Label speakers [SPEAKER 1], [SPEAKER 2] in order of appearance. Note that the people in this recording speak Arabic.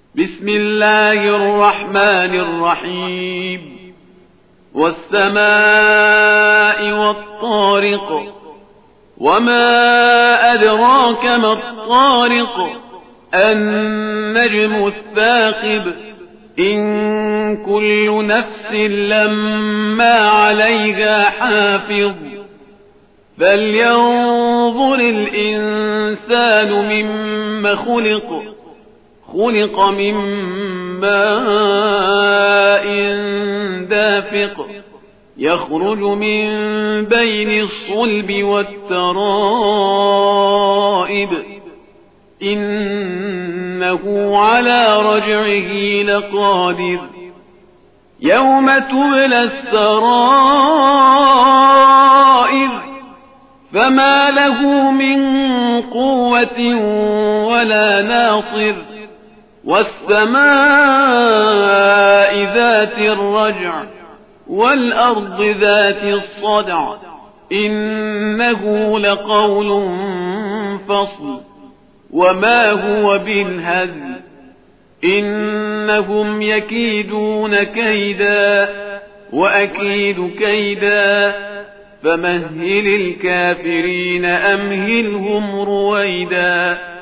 [SPEAKER 1] بسم الله الرحمن الرحيم والسماء والطارق وما أدراك ما الطارق النجم الثاقب إن كل نفس لما عليها حافظ فلينظر الإنسان مما خلق من ماء دافق يخرج من بين الصلب والترائب إنه على رجعه لقادر يوم تبلى السرائر فما له من قوة ولا ناصر والسماء ذات الرجع والأرض ذات الصدع إنه لقول فصل وما هو بالهزل إنهم يكيدون كيدا وأكيد كيدا فمهل الكافرين أمهلهم رويدا